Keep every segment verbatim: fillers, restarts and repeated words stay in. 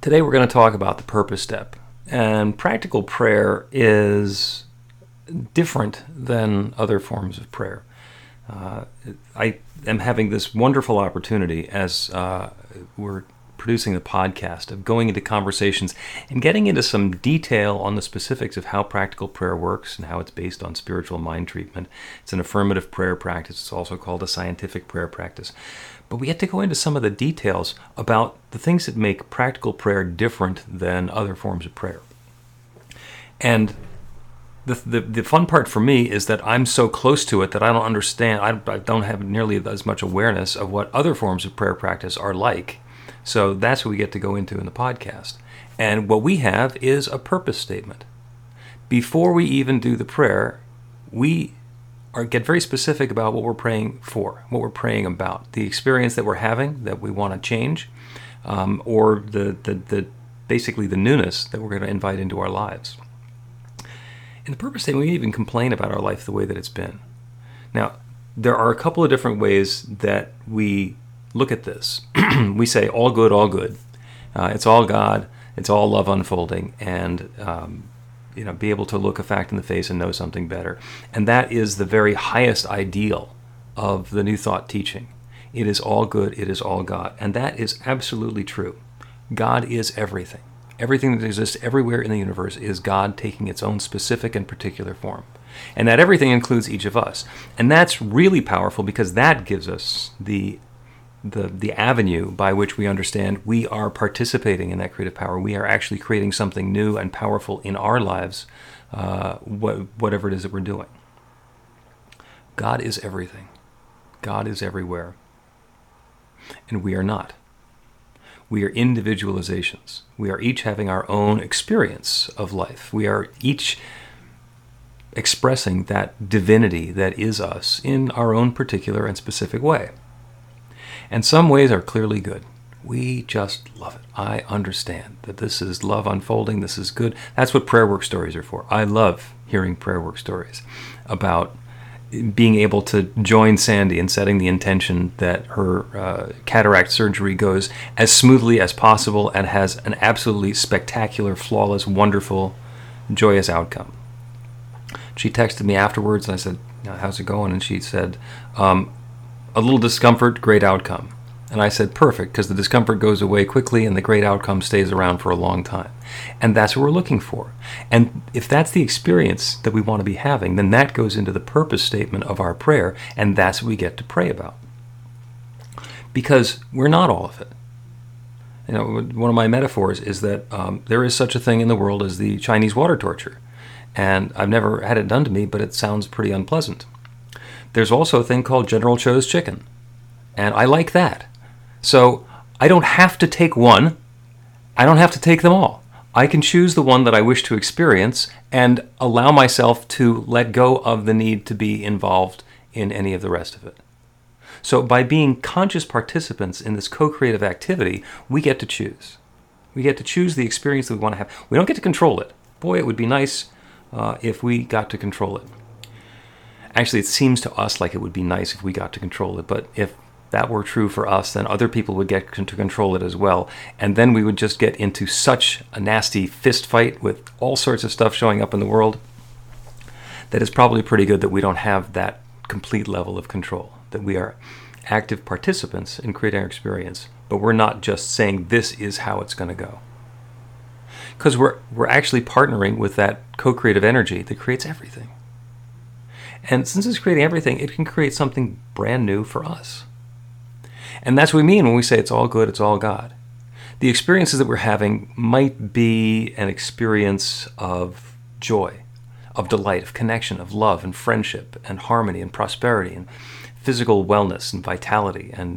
Today we're going to talk about the purpose step. And practical prayer is different than other forms of prayer. Uh, I am having this wonderful opportunity as uh, we're producing the podcast of going into conversations and getting into some detail on the specifics of how practical prayer works and how it's based on spiritual mind treatment. It's an affirmative prayer practice. It's also called a scientific prayer practice. But we get to go into some of the details about the things that make practical prayer different than other forms of prayer. And the, the the fun part for me is that I'm so close to it that I don't understand, I, I don't have nearly as much awareness of what other forms of prayer practice are like. So that's what we get to go into in the podcast. And what we have is a purpose statement. Before we even do the prayer, we are get very specific about what we're praying for, what we're praying about, the experience that we're having that we want to change, um, or the, the, the basically the newness that we're going to invite into our lives. In the purpose statement, we even complain about our life the way that it's been. Now, there are a couple of different ways that we look at this. We say, all good, all good. Uh, it's all God. It's all love unfolding. And, um, you know, be able to look a fact in the face and know something better. And that is the very highest ideal of the New Thought teaching. It is all good. It is all God. And that is absolutely true. God is everything. Everything that exists everywhere in the universe is God taking its own specific and particular form. And that everything includes each of us. And that's really powerful because that gives us the the the avenue by which we understand we are participating in that creative power. We are actually creating something new and powerful in our lives, uh, wh- whatever it is that we're doing. God is everything. God is everywhere. And we are not. We are individualizations. We are each having our own experience of life. We are each expressing that divinity that is us in our own particular and specific way. And some ways are clearly good. We just love it. I understand that this is love unfolding. This is good. That's what prayer work stories are for. I love hearing prayer work stories about being able to join Sandy in setting the intention that her uh, cataract surgery goes as smoothly as possible and has an absolutely spectacular, flawless, wonderful, joyous outcome. She texted me afterwards and I said, how's it going? And she said, um, a little discomfort, great outcome. And I said, perfect, because the discomfort goes away quickly and the great outcome stays around for a long time. And that's what we're looking for. And if that's the experience that we want to be having, then that goes into the purpose statement of our prayer, and that's what we get to pray about. Because we're not all of it. You know, one of my metaphors is that um, there is such a thing in the world as the Chinese water torture. And I've never had it done to me, but it sounds pretty unpleasant. There's also a thing called General Tso's chicken. And I like that. So I don't have to take one. I don't have to take them all. I can choose the one that I wish to experience and allow myself to let go of the need to be involved in any of the rest of it. So by being conscious participants in this co-creative activity, we get to choose. We get to choose the experience that we want to have. We don't get to control it. Boy, it would be nice uh, if we got to control it. Actually, it seems to us like it would be nice if we got to control it, but if that were true for us, then other people would get to control it as well. And then we would just get into such a nasty fist fight with all sorts of stuff showing up in the world that it's probably pretty good that we don't have that complete level of control, that we are active participants in creating our experience, but we're not just saying this is how it's going to go. Because we're, we're actually partnering with that co-creative energy that creates everything. And since it's creating everything, it can create something brand new for us. And that's what we mean when we say it's all good, it's all God. The experiences that we're having might be an experience of joy, of delight, of connection, of love and friendship and harmony and prosperity and physical wellness and vitality and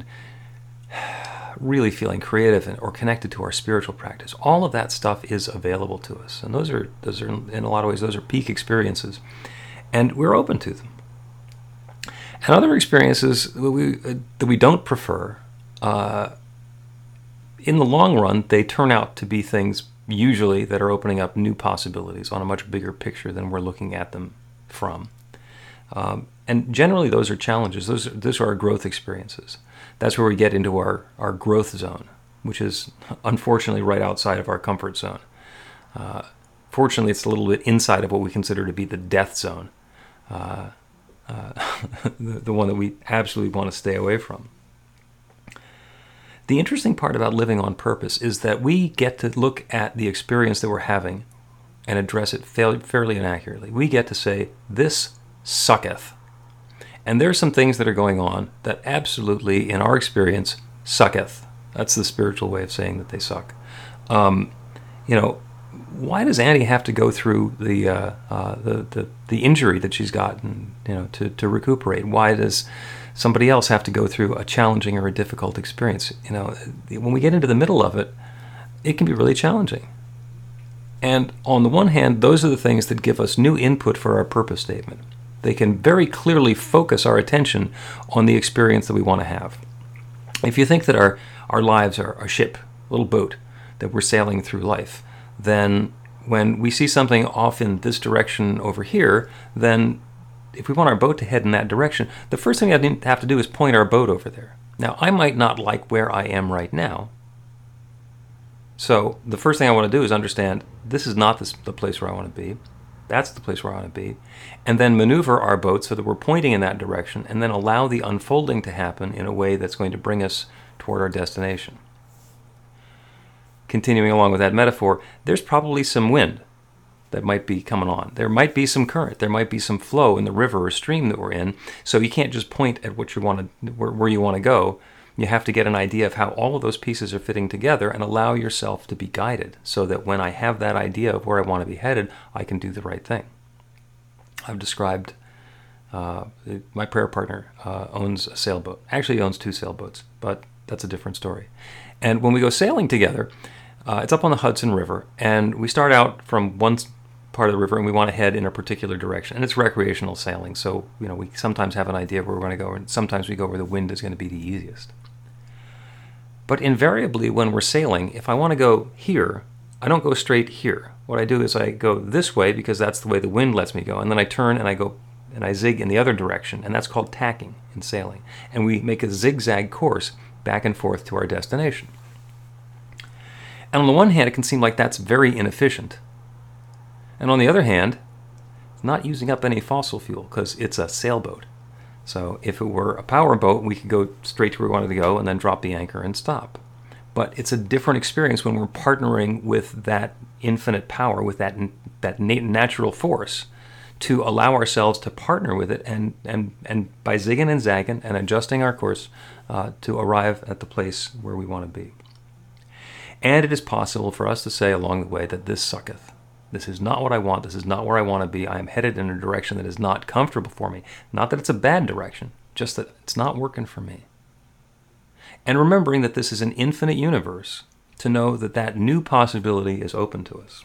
really feeling creative and, or connected to our spiritual practice. All of that stuff is available to us. And those are, those are, in a lot of ways, those are peak experiences. And we're open to them. And other experiences that we, uh, that we don't prefer, uh, in the long run, they turn out to be things usually that are opening up new possibilities on a much bigger picture than we're looking at them from. Um, and generally those are challenges. Those are, those are our growth experiences. That's where we get into our, our growth zone. which is unfortunately right outside of our comfort zone. Uh, fortunately, it's a little bit inside of what we consider to be the death zone, uh, uh, the, the one that we absolutely want to stay away from. The interesting part about living on purpose is that we get to look at the experience that we're having and address it fairly inaccurately. We get to say, this sucketh. And there's some things that are going on that absolutely, in our experience, sucketh. That's the spiritual way of saying that they suck. Um, you know, why does Annie have to go through the, uh, uh, the the the injury that she's gotten, you know, to, to recuperate? Why does somebody else have to go through a challenging or a difficult experience? You know, when we get into the middle of it, it can be really challenging. And on the one hand, those are the things that give us new input for our purpose statement. They can very clearly focus our attention on the experience that we want to have. If you think that our, our lives are a ship, a little boat, that we're sailing through life, then when we see something off in this direction over here, then if we want our boat to head in that direction, the first thing I have to do is point our boat over there. Now, I might not like where I am right now. So the first thing I want to do is understand this is not this, the place where I want to be. That's the place where I want to be. And then maneuver our boat so that we're pointing in that direction, and then allow the unfolding to happen in a way that's going to bring us toward our destination. Continuing along with that metaphor, there's probably some wind that might be coming on. There might be some current. There might be some flow in the river or stream that we're in. So you can't just point at what you want to, where, where you want to go. You have to get an idea of how all of those pieces are fitting together and allow yourself to be guided so that when I have that idea of where I want to be headed, I can do the right thing. I've described, uh, my prayer partner uh, owns a sailboat. Actually, he owns two sailboats, but that's a different story. And when we go sailing together, uh, it's up on the Hudson River, and we start out from one part of the river and we want to head in a particular direction. And it's recreational sailing, so you know we sometimes have an idea of where we're going to go, and sometimes we go where the wind is going to be the easiest. But invariably, when we're sailing, if I want to go here, I don't go straight here. What I do is I go this way because that's the way the wind lets me go, and then I turn and I go and I zig in the other direction, and that's called tacking in sailing. And we make a zigzag course back and forth to our destination. And on the one hand, it can seem like that's very inefficient. And on the other hand, it's not using up any fossil fuel because it's a sailboat. So if it were a power boat, we could go straight to where we wanted to go and then drop the anchor and stop. But it's a different experience when we're partnering with that infinite power, with that that natural force, to allow ourselves to partner with it and and, and by zigging and zagging and adjusting our course uh, to arrive at the place where we want to be. And it is possible for us to say along the way that this sucketh. This is not what I want. This is not where I want to be. I am headed in a direction that is not comfortable for me. Not that it's a bad direction, just that it's not working for me. And remembering that this is an infinite universe, to know that that new possibility is open to us.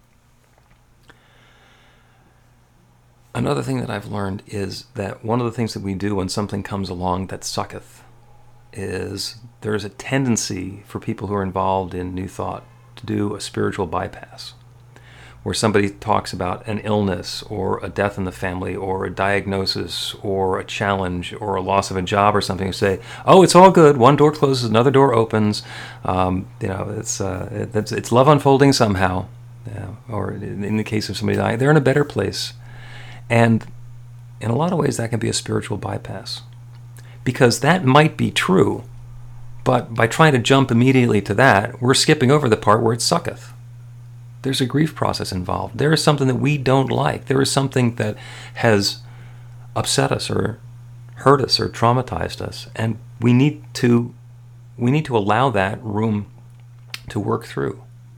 Another thing that I've learned is that one of the things that we do when something comes along that sucketh is there's a tendency for people who are involved in New Thought to do a spiritual bypass, where somebody talks about an illness or a death in the family or a diagnosis or a challenge or a loss of a job or something, and say, oh, it's all good. One door closes, another door opens. Um, you know, it's, uh, it's it's love unfolding somehow. Yeah. Or in the case of somebody dying, they're in a better place. And in a lot of ways, that can be a spiritual bypass. Because that might be true, but by trying to jump immediately to that, we're skipping over the part where it sucketh. There's a grief process involved. There is something that we don't like. There is something that has upset us or hurt us or traumatized us, and we need to we need to allow that room to work through,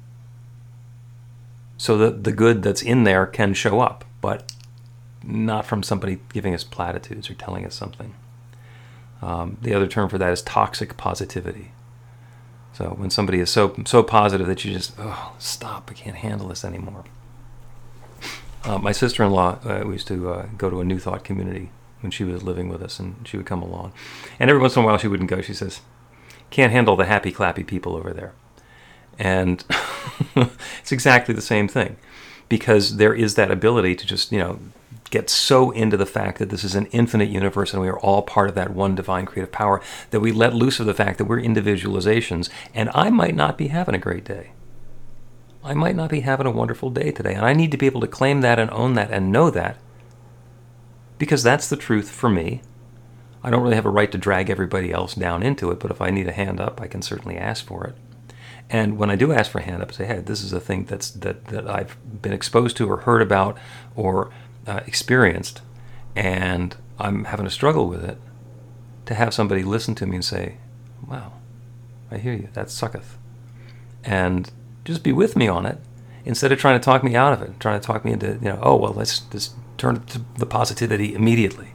so that the good that's in there can show up, but not from somebody giving us platitudes or telling us something. Um, the other term for that is toxic positivity. So when somebody is so so positive that you just, oh, stop, I can't handle this anymore. Uh, my sister-in-law, uh, we used to uh, go to a New Thought community when she was living with us, and she would come along. And every once in a while she wouldn't go. She says, can't handle the happy, clappy people over there. And it's exactly the same thing. because there is that ability to just, you know, get so into the fact that this is an infinite universe and we are all part of that one divine creative power that we let loose of the fact that we're individualizations. And I might not be having a great day. I might not be having a wonderful day today. And I need to be able to claim that and own that and know that, because that's the truth for me. I don't really have a right to drag everybody else down into it, but if I need a hand up, I can certainly ask for it. And when I do ask for a hand up, I say, hey, this is a thing that's that, that I've been exposed to or heard about or uh, experienced, and I'm having a struggle with it, to have somebody listen to me and say, wow, I hear you, that sucketh. And just be with me on it, instead of trying to talk me out of it, trying to talk me into, you know, oh, well, let's just turn it to the positivity immediately.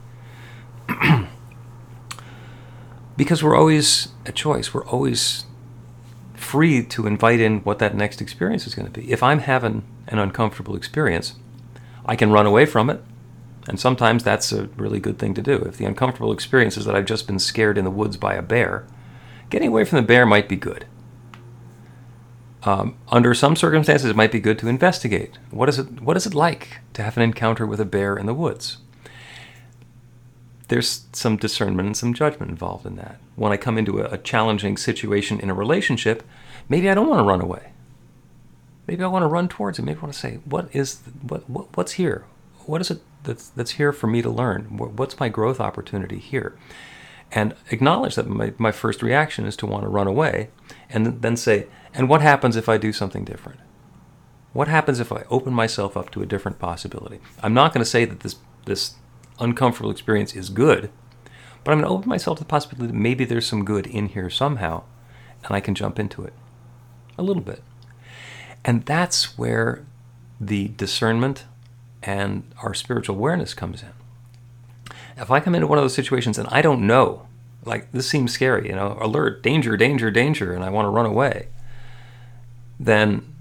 Because we're always a choice. We're always free to invite in what that next experience is going to be. If I'm having an uncomfortable experience, I can run away from it. And sometimes that's a really good thing to do. If the uncomfortable experience is that I've just been scared in the woods by a bear, getting away from the bear might be good. Um, under some circumstances, it might be good to investigate. What is it, what is it like to have an encounter with a bear in the woods? There's some discernment and some judgment involved in that. When I come into a, a challenging situation in a relationship, maybe I don't want to run away. Maybe I want to run towards it. Maybe I want to say, what is what, what what's here? What is it that's that's here for me to learn? What's my growth opportunity here? And acknowledge that my, my first reaction is to want to run away, and then say, and what happens if I do something different? What happens if I open myself up to a different possibility? I'm not going to say that this this uncomfortable experience is good, but I'm going to open myself to the possibility that maybe there's some good in here somehow, and I can jump into it a little bit. And that's where the discernment and our spiritual awareness comes in. If I come into one of those situations and I don't know, like this seems scary, you know, alert, danger, danger, danger, and I want to run away, then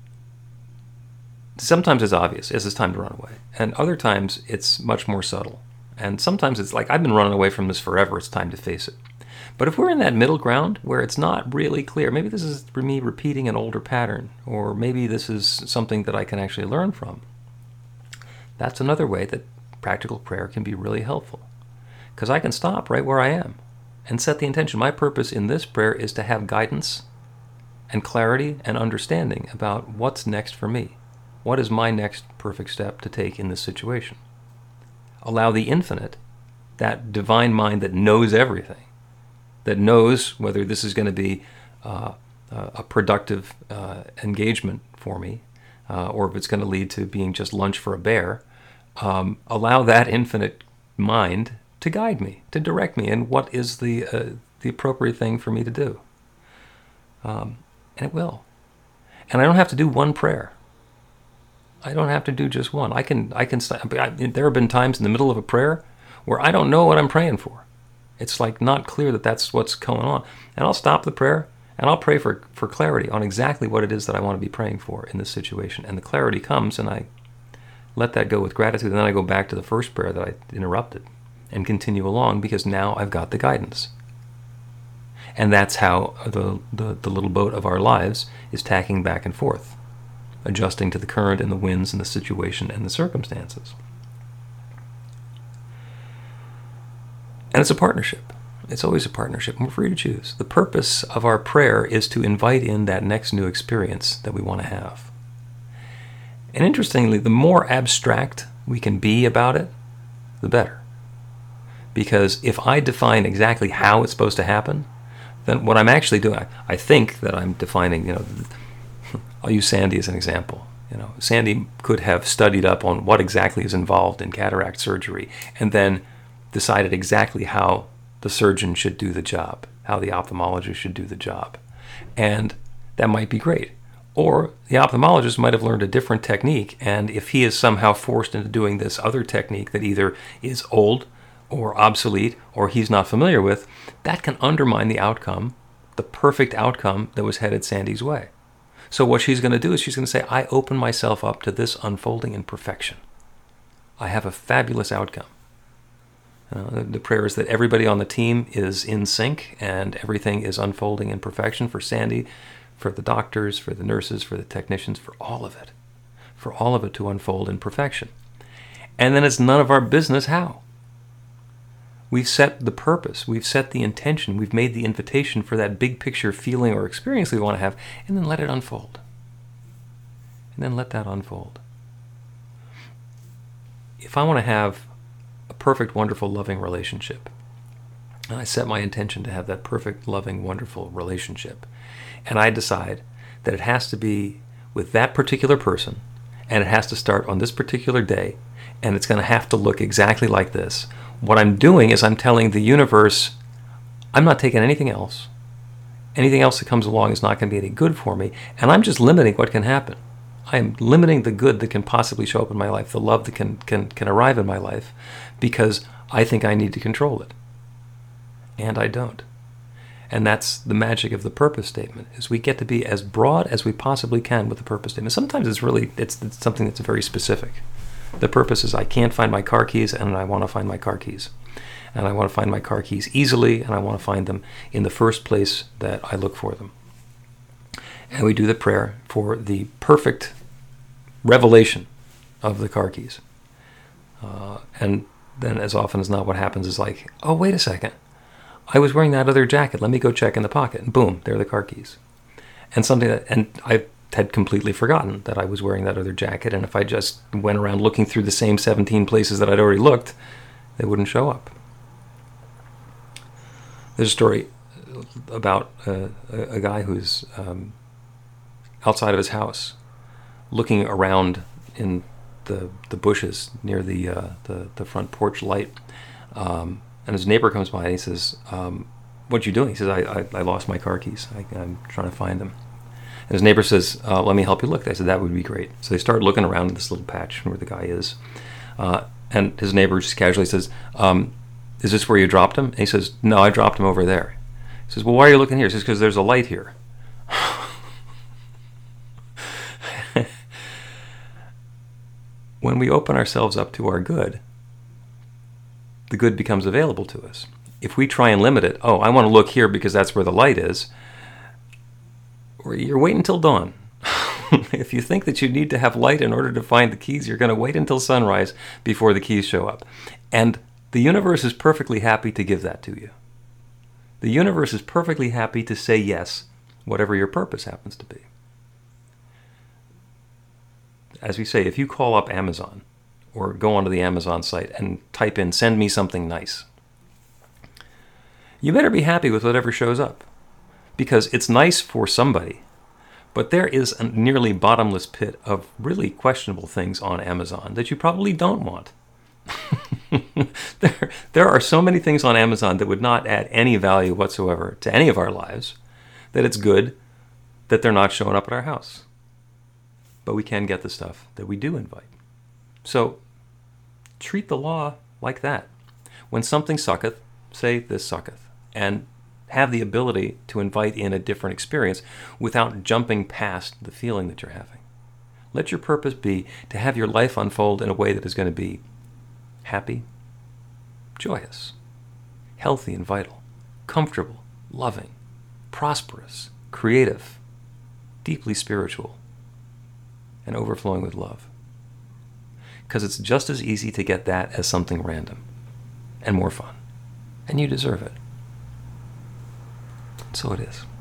sometimes it's obvious, it's time to run away. And other times it's much more subtle. And sometimes it's like, I've been running away from this forever, it's time to face it. But if we're in that middle ground where it's not really clear, maybe this is for me repeating an older pattern, or maybe this is something that I can actually learn from, that's another way that practical prayer can be really helpful. Because I can stop right where I am and set the intention. My purpose in this prayer is to have guidance and clarity and understanding about what's next for me. What is my next perfect step to take in this situation? Allow the infinite, that divine mind that knows everything, that knows whether this is going to be uh, a productive uh, engagement for me, uh, or if it's going to lead to being just lunch for a bear, um, allow that infinite mind to guide me, to direct me in what is the uh, the appropriate thing for me to do. Um, and it will. And I don't have to do one prayer. I don't have to do just one. I can, I can, I, there have been times in the middle of a prayer where I don't know what I'm praying for. It's like not clear that that's what's going on. And I'll stop the prayer and I'll pray for, for clarity on exactly what it is that I want to be praying for in this situation. And the clarity comes and I let that go with gratitude. And then I go back to the first prayer that I interrupted and continue along, because now I've got the guidance. And that's how the, the, the little boat of our lives is tacking back and forth, adjusting to the current and the winds and the situation and the circumstances. And it's a partnership. It's always a partnership, and we're free to choose. The purpose of our prayer is to invite in that next new experience that we want to have. And interestingly, the more abstract we can be about it, the better. Because if I define exactly how it's supposed to happen, then what I'm actually doing, I, I think that I'm defining, you know, I'll use Sandy as an example. You know, Sandy could have studied up on what exactly is involved in cataract surgery and then decided exactly how the surgeon should do the job, how the ophthalmologist should do the job. And that might be great. Or the ophthalmologist might have learned a different technique, and if he is somehow forced into doing this other technique that either is old or obsolete or he's not familiar with, that can undermine the outcome, the perfect outcome that was headed Sandy's way. So what she's going to do is she's going to say, I open myself up to this unfolding in perfection. I have a fabulous outcome. Uh, the prayer is that everybody on the team is in sync and everything is unfolding in perfection for Sandy, for the doctors, for the nurses, for the technicians, for all of it. for all of it to unfold in perfection. And then it's none of our business how. We've set the purpose, we've set the intention, we've made the invitation for that big picture feeling or experience we want to have, and then let it unfold. And then let that unfold. If I want to have a perfect, wonderful, loving relationship, and I set my intention to have that perfect, loving, wonderful relationship, and I decide that it has to be with that particular person, and it has to start on this particular day, and it's going to have to look exactly like this, what I'm doing is I'm telling the universe, I'm not taking anything else. Anything else that comes along is not going to be any good for me, and I'm just limiting what can happen. I'm limiting the good that can possibly show up in my life, the love that can, can, can arrive in my life, because I think I need to control it. And I don't. And that's the magic of the purpose statement, is we get to be as broad as we possibly can with the purpose statement. Sometimes it's really, it's, it's something that's very specific. The purpose is I can't find my car keys, and I want to find my car keys. And I want to find my car keys easily, and I want to find them in the first place that I look for them. And we do the prayer for the perfect revelation of the car keys. Uh, and then as often as not, what happens is like, oh, wait a second. I was wearing that other jacket. Let me go check in the pocket. And boom, there are the car keys. And something that, and I had completely forgotten that I was wearing that other jacket. And if I just went around looking through the same seventeen places that I'd already looked, they wouldn't show up. There's a story about uh, a, a guy who's um, outside of his house, looking around in the the bushes near the uh, the, the front porch light, um, and his neighbor comes by and he says, um, "What you doing?" He says, I, I, "I lost my car keys. I, I'm trying to find them." And his neighbor says, uh, "Let me help you look." I said, "That would be great." So they start looking around in this little patch where the guy is, uh, and his neighbor just casually says, um, "Is this where you dropped him?" And he says, "No, I dropped him over there." He says, "Well, why are you looking here?" He says, "Because there's a light here." When we open ourselves up to our good, the good becomes available to us. If we try and limit it, oh, I want to look here because that's where the light is, or you're waiting until dawn. If you think that you need to have light in order to find the keys, you're going to wait until sunrise before the keys show up. And the universe is perfectly happy to give that to you. The universe is perfectly happy to say yes, whatever your purpose happens to be. As we say, if you call up Amazon or go onto the Amazon site and type in, "Send me something nice," you better be happy with whatever shows up, because it's nice for somebody, but there is a nearly bottomless pit of really questionable things on Amazon that you probably don't want. there, there are so many things on Amazon that would not add any value whatsoever to any of our lives, that it's good that they're not showing up at our house. But we can get the stuff that we do invite. So treat the law like that. When something sucketh, say this sucketh, and have the ability to invite in a different experience without jumping past the feeling that you're having. Let your purpose be to have your life unfold in a way that is going to be happy, joyous, healthy and vital, comfortable, loving, prosperous, creative, deeply spiritual, and overflowing with love. Because it's just as easy to get that as something random and more fun. And you deserve it. So it is.